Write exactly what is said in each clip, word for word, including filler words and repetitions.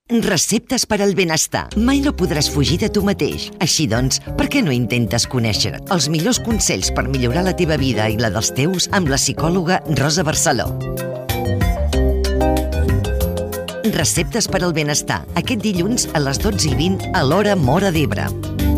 Receptes per al benestar. Mai no podràs fugir de tu mateix. Així doncs, per què no intentes conèixer els millors consells per millorar la teva vida i la dels teus amb la psicòloga Rosa Barceló? Receptes per al benestar. Aquest dilluns a les dotze i vint a l'hora Móra d'Ebre.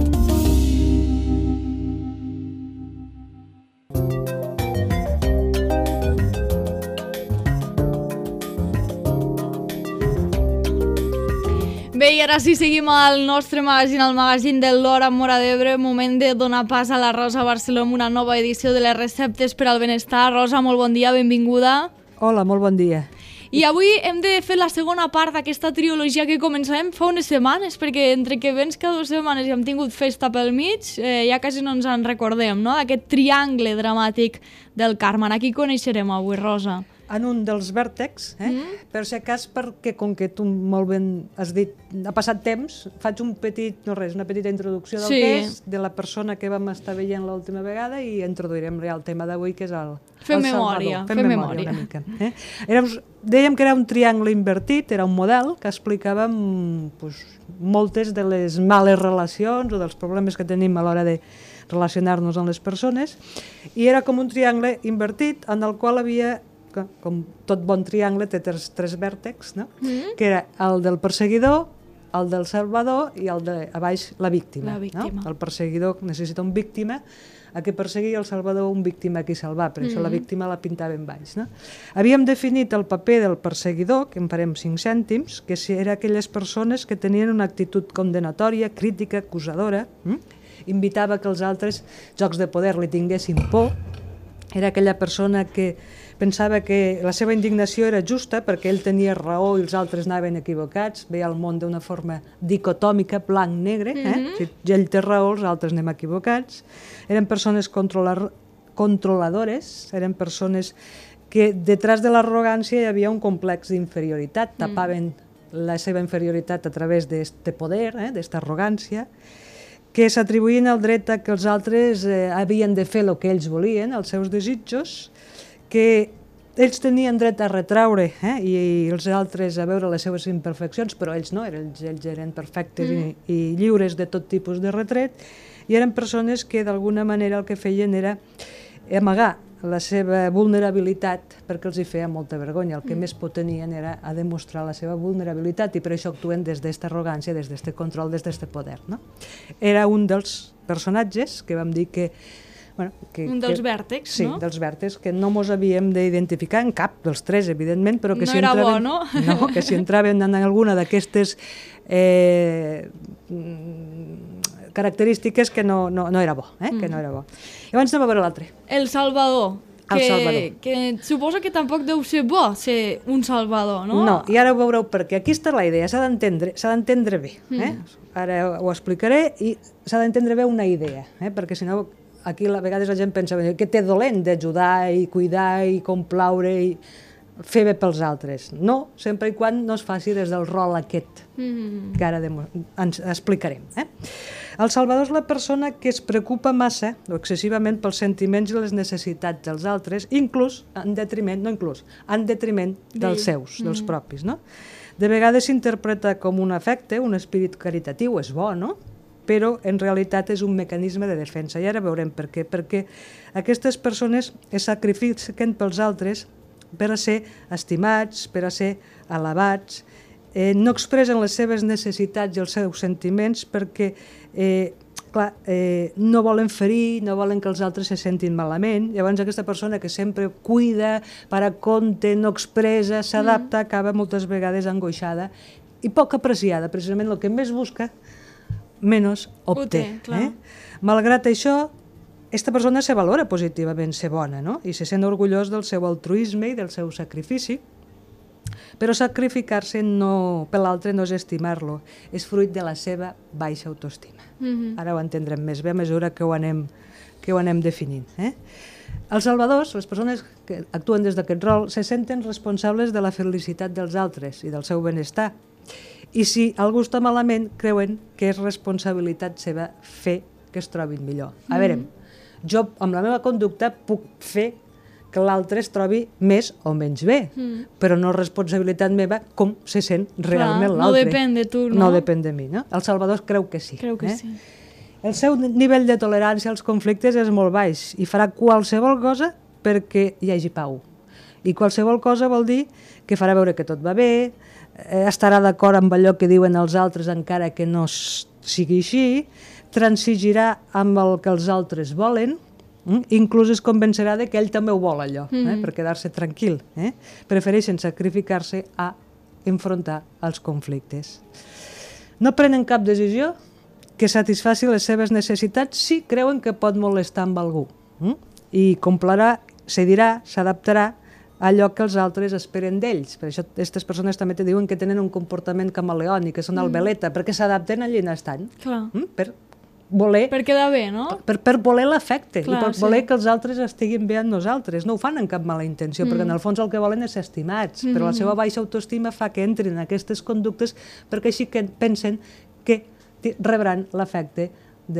Bé, i ara sí seguim al nostre magazín, al magazín de l'Hora Móra d'Ebre. Moment de donar pas a la Rosa Barceló amb una nova edició de les receptes per al benestar. Rosa, molt bon dia, benvinguda. Hola, molt bon dia. I avui hem de fer la segona part d'aquesta trilogia que començàvem fa unes setmanes, perquè entre que vens cada dues setmanes i hem tingut festa pel mig, eh, ja quasi no ens en recordem, no?, d'aquest triangle dramàtic del Carme. A qui coneixerem avui, Rosa? En un dels vèrtexs, eh? Mm. Per si acas, perquè com que tu molt ben has dit, ha passat temps, faig un petit, no res, una petita introducció del sí. que és, de la persona que vam estar veient l'última vegada i introduirem ja el tema d'avui, que és el, Fem el memòria, Salvador. Fem memòria, memòria una mica. Eh? Érem, dèiem que era un triangle invertit, era un model que explicava pues, moltes de les males relacions o dels problemes que tenim a l'hora de relacionar-nos amb les persones, i era com un triangle invertit en el qual havia, com tot bon triangle, té tres, tres vèrtexs, no? Mm. Que era el del perseguidor, el del salvador i el de a baix la víctima. La víctima. No? El perseguidor necessita un víctima a què perseguir, el salvador un víctima a qui salvar, per mm. això la víctima la pintava en baix. No? Havíem definit el paper del perseguidor, que en farem cinc cèntims, que era aquelles persones que tenien una actitud condenatòria, crítica, acusadora, mm? invitava que els altres jocs de poder li tinguessin por, era aquella persona que pensava que la seva indignació era justa perquè ell tenia raó i els altres anaven equivocats, veia el món d'una forma dicotòmica, blanc-negre, eh? Mm-hmm. Si ell té raó, els altres anem equivocats. Eren persones controlar, controladores, eren persones que detrás de l'arrogància hi havia un complex d'inferioritat, mm. tapaven la seva inferioritat a través d'este poder, eh? d'esta arrogància, que s'atribuïen el dret a que els altres eh, havien de fer el que ells volien, els seus desitjos, que ells tenien dret a retraure eh, i els altres a veure les seves imperfeccions, però ells no, ells, ells eren perfectes mm. i, i lliures de tot tipus de retret, i eren persones que d'alguna manera el que feien era amagar la seva vulnerabilitat perquè els hi feia molta vergonya. El que mm. més potenien era a demostrar la seva vulnerabilitat i per això actuen des d'esta arrogància, des d'este control, des d'este poder. No? Era un dels personatges que vam dir que Bueno, que, un dels que, vèrtexs, sí, no? Sí, dels vèrtexs, que no mos havíem d'identificar en cap dels tres, evidentment, però que no si era entraven, bo, no? no? Que si entraven en alguna d'aquestes eh, característiques que no, no, no era bo, eh? mm. que no era bo. Llavors anem a veure l'altre. El Salvador. El que, Salvador. Que suposa que tampoc deu ser bo ser un Salvador, no? No, i ara ho veureu perquè aquí està la idea, s'ha d'entendre, s'ha d'entendre bé. Eh? Mm. Ara ho explicaré i s'ha d'entendre bé una idea, eh? perquè si no aquí a vegades la gent pensa que té dolent d'ajudar i cuidar i complaure i fer bé pels altres. No, sempre i quan no es faci des del rol aquest, mm. que ara ens explicarem. Eh? El Salvador és la persona que es preocupa massa o excessivament pels sentiments i les necessitats dels altres, inclús en detriment, no inclús, en detriment dels seus, dels mm. propis. No? De vegades s'interpreta com un afecte, un espírit caritatiu, és bo, no? Però en realitat és un mecanisme de defensa. I ara veurem per què. Perquè aquestes persones es sacrifiquen pels altres per a ser estimats, per a ser alabats, eh, no expressen les seves necessitats i els seus sentiments perquè eh, clar, eh, no volen ferir, no volen que els altres se sentin malament. Llavors aquesta persona que sempre cuida, para compte, no expressa, s'adapta, mm. acaba moltes vegades angoixada i poc apreciada. Precisament el que més busca menys obté. Eh? Malgrat això, aquesta persona se valora positivament, ser bona, no? I se sent orgullós del seu altruisme i del seu sacrifici, però sacrificar-se no, per l'altre no és estimar-lo, és fruit de la seva baixa autoestima. Mm-hmm. Ara ho entendrem més bé a mesura que ho anem, que ho anem definint. Eh? Els salvadors, les persones que actuen des d'aquest rol, se senten responsables de la felicitat dels altres i del seu benestar. I si algú està malament, creuen que és responsabilitat seva fer que es trobin millor. A veure, jo amb la meva conducta puc fer que l'altre es trobi més o menys bé, mm. però no és responsabilitat meva com se sent realment Clar, l'altre. No depèn de tu, no? No depèn de mi, no? El Salvador creu que sí. Creu que eh? sí. El seu nivell de tolerància als conflictes és molt baix i farà qualsevol cosa perquè hi hagi pau. I qualsevol cosa vol dir que farà veure que tot va bé, eh, estarà d'acord amb allò que diuen els altres encara que no sigui així, transigirà amb el que els altres volen, mm? inclús es convencerà de que ell també ho vol allò, mm. eh? per quedar-se tranquil. Eh? Prefereixen sacrificar-se a enfrontar els conflictes. No prenen cap decisió que satisfaci les seves necessitats si creuen que pot molestar amb algú. Mm? I complirà, cedirà, s'adaptarà a allò que els altres esperen d'ells. Per això aquestes persones també te diuen que tenen un comportament camaleònic, que són mm. el veleta, perquè s'adapten allà on estan. Mm? Per voler... Per quedar bé, no? Per, per voler l'afecte, i per sí. voler que els altres estiguin bé amb nosaltres. No ho fan amb cap mala intenció, mm. perquè en el fons el que volen és ser estimats, mm. però la seva baixa autoestima fa que entrin en aquestes conductes perquè així que pensen que rebran l'afecte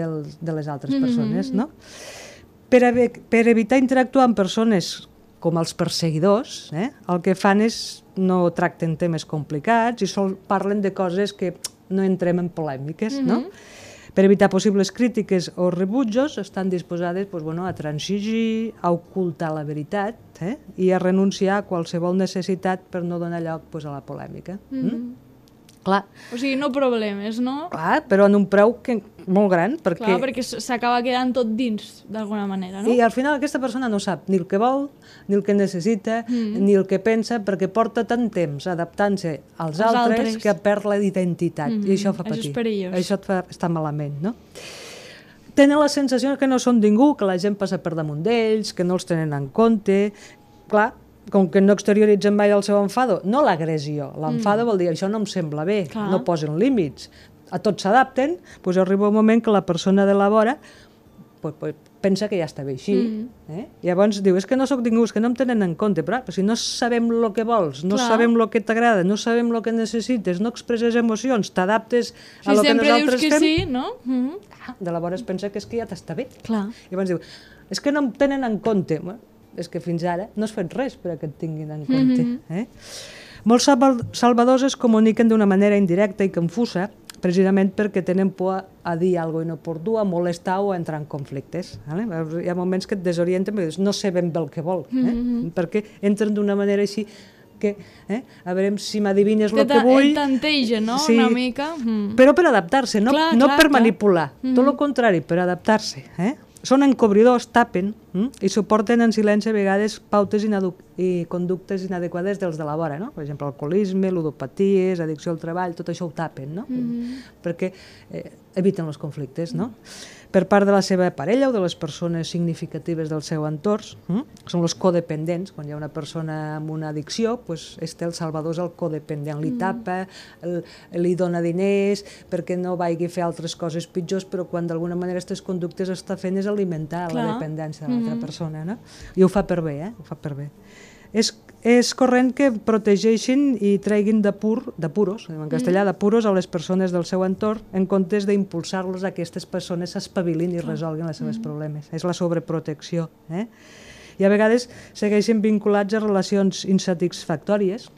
de les altres persones, no? Per, per evitar interactuar amb persones com els perseguidors, eh, el que fan és no tracten temes complicats i sol parlen de coses que no entrem en polèmiques, no? Per evitar possibles crítiques o rebutjos estan disposades pues, bueno, a transigir, a ocultar la veritat eh, i a renunciar a qualsevol necessitat per no donar lloc pues, a la polèmica. Mm-hmm. Mm? Clar. O sigui, no problemes, no? Clar, però en un preu que, molt gran, perquè... Clar, perquè s'acaba quedant tot dins, d'alguna manera, no? I al final aquesta persona no sap ni el que vol, ni el que necessita, mm. ni el que pensa, perquè porta tant temps adaptant-se als altres, altres que perd la identitat, mm. i això fa patir. Això és perillós. Això et fa estar malament, no? Tenen la sensació que no són ningú, que la gent passa per damunt d'ells, que no els tenen en compte... Clar, com que no exterioritzen mai el seu enfado, no l'agressió. L'enfado mm. vol dir, això no em sembla bé, Clar. no posen límits. A tots s'adapten, doncs arriba un moment que la persona de la vora pues, pues, pensa que ja està bé així. Mm. Eh? Llavors diu, és que no sóc ningú, és que no em tenen en compte, però, però si no sabem el que vols, no Clar. sabem el que t'agrada, no sabem el que necessites, no expresses emocions, t'adaptes a lo si que nosaltres que fem... Sí, no? Mm-hmm. De la vora es pensa que és que ja t'està bé. Clar. Llavors diu, és que no em tenen en compte. Bueno, és que fins ara no has fet res perquè et tinguin en compte. Mm-hmm. eh? Molts salvadors es comuniquen d'una manera indirecta i confusa, precisament perquè tenen por a dir alguna cosa inoportú, a molestar o a entrar en conflictes. Vale? Hi ha moments que et desorienten perquè dius, no sé ben bé el que vol, eh? mm-hmm. perquè entren d'una manera així que, eh? a veure si m'adivines el que vull. Tantegen, no? Sí, una mica. Mm. Però per adaptar-se, no, clar, no clar, per manipular. Mm. Tot el contrari, per adaptar-se. Eh? Són encobridors, tapen hm? i suporten en silenci a vegades pautes i conductes inadequades dels de la vora, no? Per exemple, alcoholisme, ludopaties, addicció al treball, tot això ho tapen, no? Mm-hmm. Perquè eh, eviten els conflictes, no? Per part de la seva parella o de les persones significatives del seu entorn, hm? són els codependents. Quan hi ha una persona amb una addicció, pues, este el salvador és el codependent, li tapa, el, li dona diners perquè no vagi a fer altres coses pitjors, però quan d'alguna manera aquestes conductes està fent és alimentar Clar. la dependència de l'altra mm-hmm. persona, no? I ho fa per bé, eh? Ho fa per bé. És, és corrent que protegeixin i treguin d'apur, d'apuros, en castellà, d'apuros a les persones del seu entorn en comptes d'impulsar-los a que aquestes persones s'espavilin i resolguin els seus problemes. És la sobreprotecció. Eh? I a vegades segueixen vinculats a relacions insatisfactòries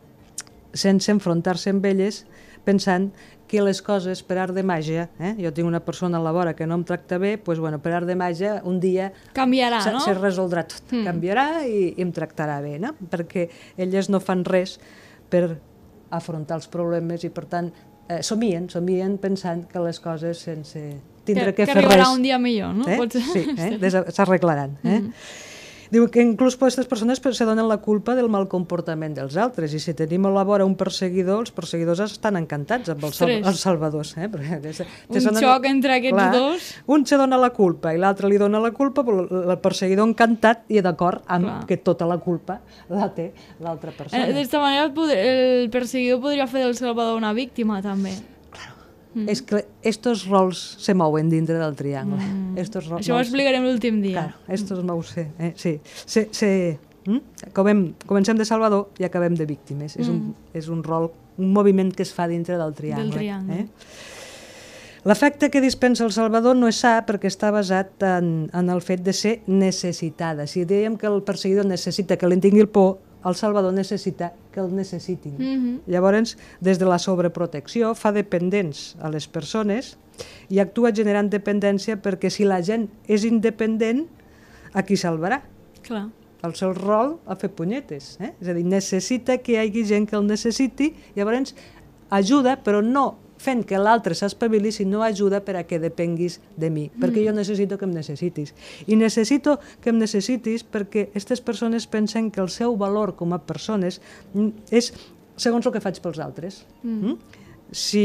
sense enfrontar-se amb elles pensant que les coses per art de màgia, eh? jo tinc una persona a la vora que no em tracta bé, doncs, bueno, per art de màgia un dia canviarà, no? se resoldrà tot, mm. canviarà i, i em tractarà bé, no? Perquè elles no fan res per afrontar els problemes i per tant eh, somien, somien pensant que les coses sense tindre que, que, que fer res... Que arribarà un dia millor, no? Eh? Sí, eh? s'arreglaran. Eh? Mm. Diu que inclús aquestes persones se donen la culpa del mal comportament dels altres i si tenim a la vora un perseguidor, els perseguidors estan encantats amb els, sal els salvadors. Eh? Perquè te, te un xoc entre aquests clar, dos. Un se dona la culpa i l'altre li dona la culpa, però el perseguidor encantat i d'acord amb clar. que tota la culpa la té l'altra persona. Eh, D'esta manera el perseguidor podria fer del salvador una víctima també. Mm. És que estos rols se mouen dintre del triangle. Mm. Estos rols, Això ho explicarem l'últim dia. Claro, estos mous, eh? sí. Se, se, mm? Comem, comencem de salvador i acabem de víctimes. Mm. És, un, és un rol, un moviment que es fa dintre del triangle. Del triangle. Eh? L'afecte que dispensa el Salvador no és sa perquè està basat en, en el fet de ser necessitada. Si dèiem que el perseguidor necessita que li tingui el por, el Salvador necessita que el necessitin. Mm-hmm. Llavors, des de la sobreprotecció, fa dependents a les persones i actua generant dependència perquè si la gent és independent, a qui salvarà? Clar. El seu rol a fer punyetes. Eh? És a dir, necessita que hi hagi gent que el necessiti, llavors ajuda, però no fent que l'altre s'espavili, sinó ajuda per a que depenguis de mi, mm. perquè jo necessito que em necessitis. I necessito que em necessitis perquè aquestes persones pensen que el seu valor com a persones és segons el que faig pels altres. Mm. Mm? Si...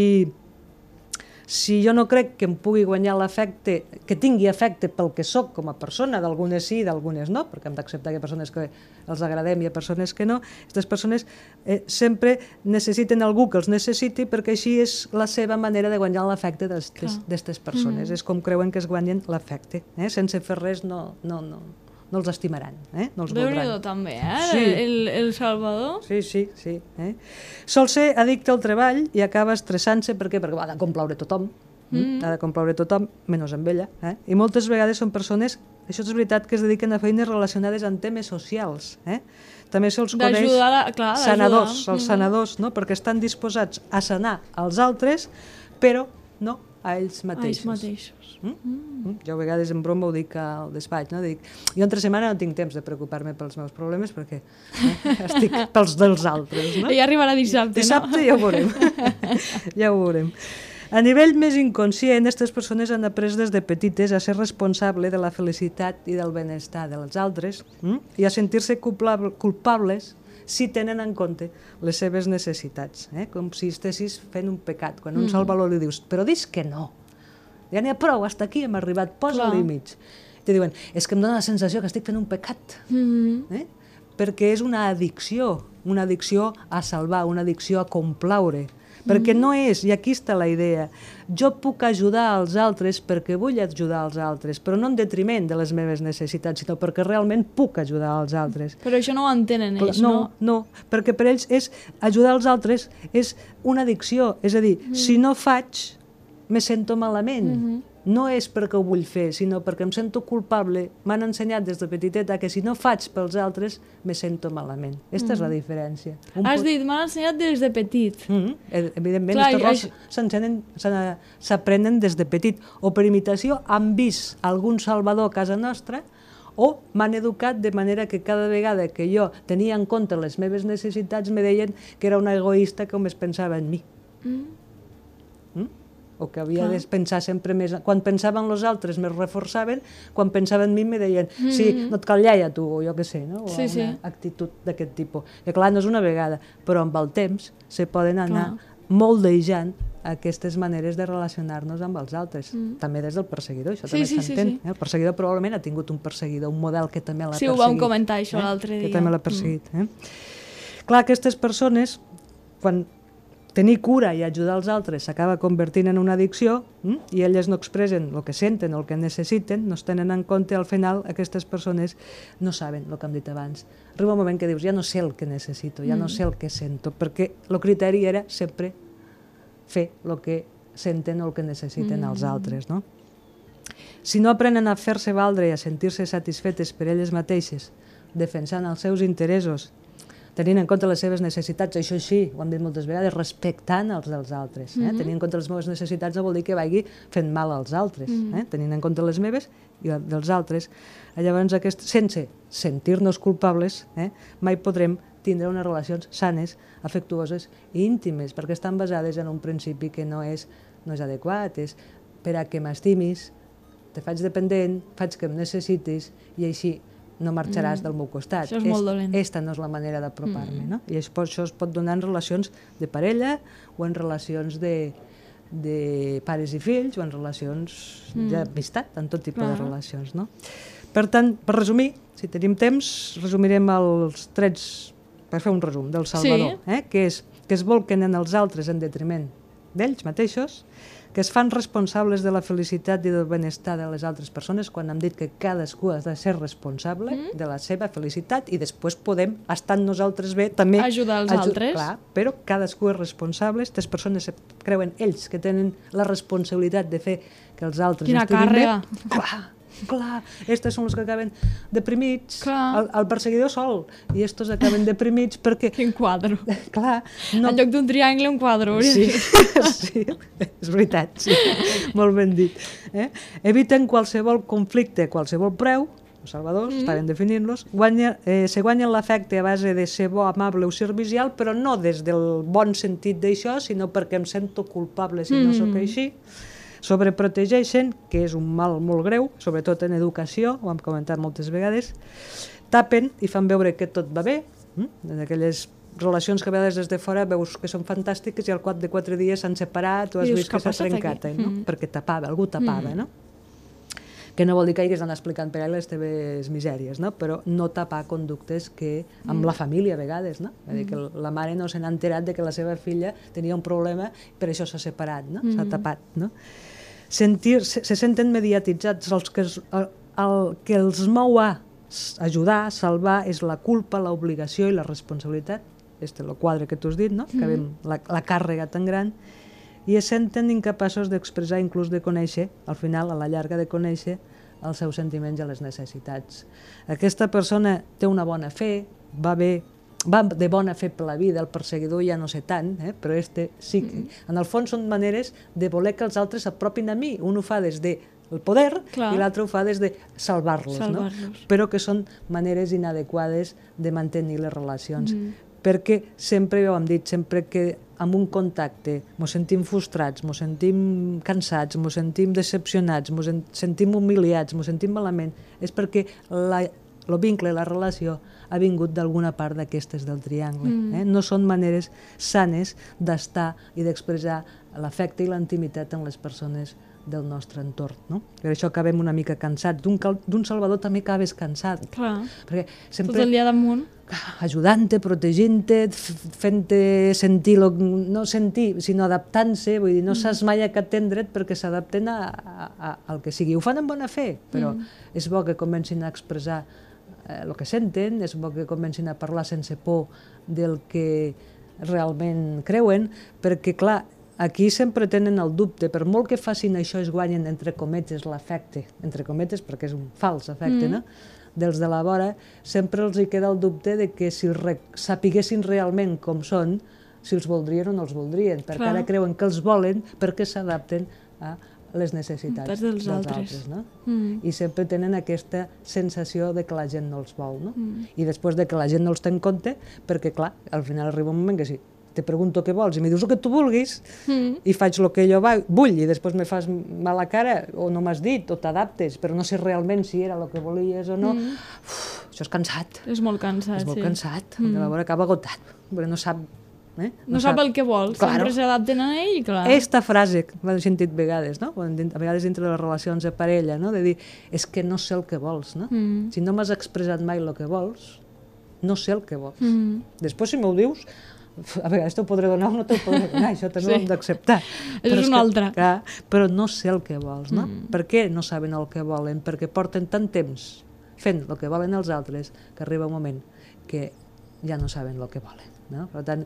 Si jo no crec que em pugui guanyar l'afecte, que tingui afecte pel que sóc com a persona, d'algunes sí, d'algunes no, perquè hem d'acceptar que hi ha persones que els agradem i hi ha persones que no, aquestes persones eh, sempre necessiten algú que els necessiti perquè així és la seva manera de guanyar l'afecte d'aquestes persones. Mm. És com creuen que es guanyen l'afecte. Eh? Sense fer res no, no, no, no els estimaran, eh? No els voldran. Déu-n'hi-do també, eh? Sí. El, el Salvador. Sí, sí, sí. Eh? Sol ser addicte al treball i acaba estressant-se, per què? Perquè ha de complaure tothom, mm. ha de complaure tothom, menys amb ella. Eh? I moltes vegades són persones, això és veritat, que es dediquen a feines relacionades amb temes socials. Eh? També se'ls coneix la... Clar, sanadors, els sanadors, no? Perquè estan disposats a sanar als altres, però no a ells mateixos. A ells mateixos. Mm? Mm. Jo a vegades en broma ho dic al despatx, no? Dic, jo entre setmana no tinc temps de preocupar-me pels meus problemes perquè eh, estic pels dels altres. No? I arribarà dissabte, dissabte no? Dissabte ja ho veurem. Ja ho veurem. A nivell més inconscient, aquestes persones han après des de petites a ser responsable de la felicitat i del benestar dels altres mm? i a sentir-se culpables si tenen en compte les seves necessitats. Eh? Com si estessis fent un pecat. Quan un mm. Salvador li dius, però dis que no. Ja n'hi ha prou, hasta aquí hem arribat, posa límits. Te diuen, és que em dóna la sensació que estic fent un pecat. Mm-hmm. eh? Perquè és una addicció, una addicció a salvar, una addicció a complaure. Perquè no és, i aquí està la idea, jo puc ajudar als altres perquè vull ajudar als altres, però no en detriment de les meves necessitats, sinó perquè realment puc ajudar als altres. Però això no ho entenen ells, no? No, no, perquè per ells és ajudar als altres és una addicció, és a dir, mm. si no faig, me sento malament. Mm-hmm. No és perquè ho vull fer, sinó perquè em sento culpable. M'han ensenyat des de petiteta que si no faig pels altres, me sento malament. Aquesta mm. és la diferència. Un Has pot... dit, m'han ensenyat des de petit. Mm-hmm. Evidentment, aquests rols s'aprenen des de petit. O per imitació han vist algun salvador a casa nostra o m'han educat de manera que cada vegada que jo tenia en compte les meves necessitats me deien que era una egoista que només pensava en mi. Mm. Mm? O que havia ah. de pensar sempre més... Quan pensaven els altres me reforçaven, quan pensaven en mi me deien mm -hmm. sí, no et cal lleia tu, o jo què sé, no? O sí, una sí. actitud d'aquest tipus. I clar, no és una vegada, però amb el temps se poden anar clar. moldejant aquestes maneres de relacionar-nos amb els altres. Mm. També des del perseguidor, això sí, també sí, s'entén. sí, sí. El perseguidor probablement ha tingut un perseguidor, un model que també l'ha sí, perseguit. Sí, ho vam comentar això eh? l'altre dia. Que també l'ha perseguit. Mm. Eh? Clar, aquestes persones, quan tenir cura i ajudar els altres s'acaba convertint en una addicció hm? i elles no expressen el que senten o el que necessiten, no es tenen en compte, al final aquestes persones no saben el que hem dit abans. Arriba un moment que dius, ja no sé el que necessito, ja mm. no sé el que sento, perquè el criteri era sempre fer el que senten o el que necessiten mm. els altres. No? Si no aprenen a fer-se valdre i a sentir-se satisfetes per elles mateixes, defensant els seus interessos, tenint en compte les seves necessitats, això sí, ho hem dit moltes vegades, respectant els dels altres. Eh? Mm-hmm. Tenint en compte les meves necessitats no vol dir que vagi fent mal als altres. Mm-hmm. eh? Tenint en compte les meves i dels altres. Llavors, aquest, sense sentir-nos culpables, eh? mai podrem tindre unes relacions sanes, afectuoses i íntimes, perquè estan basades en un principi que no és, no és adequat, és per a que m'estimis, te faig dependent, faig que em necessitis i així no marxaràs mm. del meu costat. Això és molt dolent. Esta no és la manera d'apropar-me. Mm. No? I això, això es pot donar en relacions de parella o en relacions de, de pares i fills o en relacions mm. d'amistat, en tot tipus Clar. de relacions. No? Per tant, per resumir, si tenim temps, resumirem els trets, per fer un resum, del Salvador, sí. eh? que és que es volquen en els altres en detriment d'ells mateixos, que es fan responsables de la felicitat i del benestar de les altres persones, quan hem dit que cadascú ha de ser responsable mm. de la seva felicitat i després podem, estant nosaltres bé, també ajudar els aju altres. Clar, però cadascú és responsable, aquestes persones creuen ells que tenen la responsabilitat de fer que els altres Quina estiguin càrrega. bé. Clar, clar, estos són els que acaben deprimits, el, el perseguidor sol, i estos acaben deprimits perquè... Quin quadre. Clar. No... En lloc d'un triangle, un quadre. Sí, sí, és veritat, sí. Molt ben dit. Eh? Eviten qualsevol conflicte, qualsevol preu, els salvadors, mm. estaven definint-los, guanya, eh, se guanyen l'afecte a base de ser bo, amable o servicial, però no des del bon sentit d'això, sinó perquè em sento culpable si mm. no sóc així. Sobreprotegeixen, que és un mal molt greu, sobretot en educació, ho hem comentat moltes vegades, tapen i fan veure que tot va bé, en aquelles relacions que a vegades des de fora veus que són fantàstiques i al cap de quatre dies s'han separat o has vist que s'ha trencat, eh, no? Mm. perquè tapava, algú tapava, mm. no? Que no vol dir que hagis d'anar explicant per ahí les teves misèries, no? Però no tapar conductes que amb mm. la família a vegades, no? És dir, que la mare no se n'ha enterat de que la seva filla tenia un problema, per això s'ha separat, no? Mm. S'ha tapat, no? Sentir, se, se senten mediatitzats, els que, el, el que els mou a ajudar, salvar, és la culpa, l'obligació i la responsabilitat. Este és el quadre que tu has dit, no? Mm. Que veiem la, la càrrega tan gran, i es senten incapaços d'expressar, inclús de conèixer, al final, a la llarga de conèixer, els seus sentiments i les necessitats. Aquesta persona té una bona fe, va bé, va de bona fe per la vida, el perseguidor ja no sé tant, eh? Però este sí que... Mm. En el fons són maneres de voler que els altres s'apropin a mi. Un ho fa des de el poder, clar, i l'altre ho fa des de salvar-los, salvar no? Però que són maneres inadequades de mantenir les relacions. Mm. Perquè sempre, ja ho hem dit, sempre que amb un contacte ens sentim frustrats, ens sentim cansats, ens sentim decepcionats, ens sentim humiliats, ens sentim malament, és perquè la, el vincle, la relació, ha vingut d'alguna part d'aquestes del triangle. Mm. Eh? No són maneres sanes d'estar i d'expressar l'afecte i la intimitat en les persones del nostre entorn. No? Per això acabem una mica cansats. D'un salvador també acabes cansat. Clar, perquè sempre... tot el dia damunt. Ajudant-te, protegint-te, fent-te sentir, lo, no sentir, sinó adaptant-se, vull dir, no saps mai a què atendre't perquè s'adapten al que sigui. Ho fan amb bona fe, però mm. és bo que comencin a expressar el eh, que senten, és bo que comencin a parlar sense por del que realment creuen, perquè, clar, aquí sempre tenen el dubte, per molt que facin això es guanyen, entre cometes, l'afecte, entre cometes, perquè és un fals afecte, mm. no? Dels de la vora, sempre els hi queda el dubte de que si re sapiguessin realment com són, si els voldrien o no els voldrien, perquè clar, ara creuen que els volen perquè s'adapten a les necessitats dels, dels altres. altres no? Mm. I sempre tenen aquesta sensació de que la gent no els vol. No? Mm. I després de que la gent no els té en compte, perquè clar, al final arriba un moment que sí, te pregunto què vols i me dius el que tu vulguis mm. i faig el que jo vull i després me fas mala cara o no m'has dit o t'adaptes, però no sé realment si era el que volies o no. Mm. Uf, això és cansat. És molt cansat, És molt sí. cansat. Mm. De la vora acaba agotat, perquè no sap... Eh? No, no sap, sap el que vol, claro. Sempre s'adapten a ell, clar. Esta frase, l'he sentit vegades, no? A vegades dintre de les relacions de parella, no? De dir, és que no sé el que vols, no? Mm. Si no m'has expressat mai el que vols, no sé el que vols. Mm. Després, si m'ho dius, a vegades t'ho podré donar o no t'ho podré donar, això també sí. ho hem d'acceptar. Això és una altra. Que, però no sé el que vols, no? Mm. Per què no saben el que volen? Perquè porten tant temps fent el que volen els altres que arriba un moment que ja no saben el que volen, no? Per tant,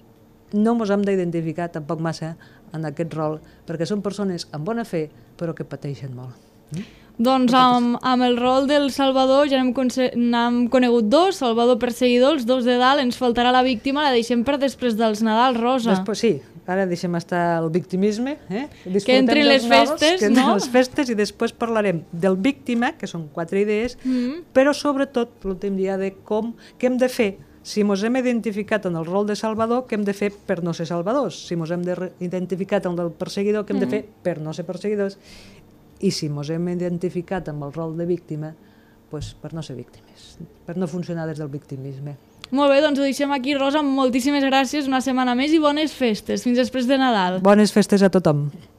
no ens hem d'identificar tampoc massa en aquest rol, perquè són persones amb bona fe, però que pateixen molt. Mm? Doncs amb, amb el rol del Salvador ja n'hem conegut dos, Salvador perseguidor, els dos de dalt, ens faltarà la víctima, la deixem per després dels Nadal, Rosa. Després, sí, ara deixem estar el victimisme, eh? Que entrin les festes, que no? les festes i després parlarem del víctima, que són quatre idees, mm. però sobretot l'últim dia de com, què hem de fer si ens hem identificat en el rol de salvador, què hem de fer per no ser salvadors? Si ens hem identificat en el perseguidor, què hem mm. de fer per no ser perseguidors? I si ens hem identificat amb el rol de víctima, doncs per no ser víctimes, per no funcionar des del victimisme. Molt bé, doncs ho deixem aquí, Rosa. Moltíssimes gràcies, una setmana més i bones festes. Fins després de Nadal. Bones festes a tothom.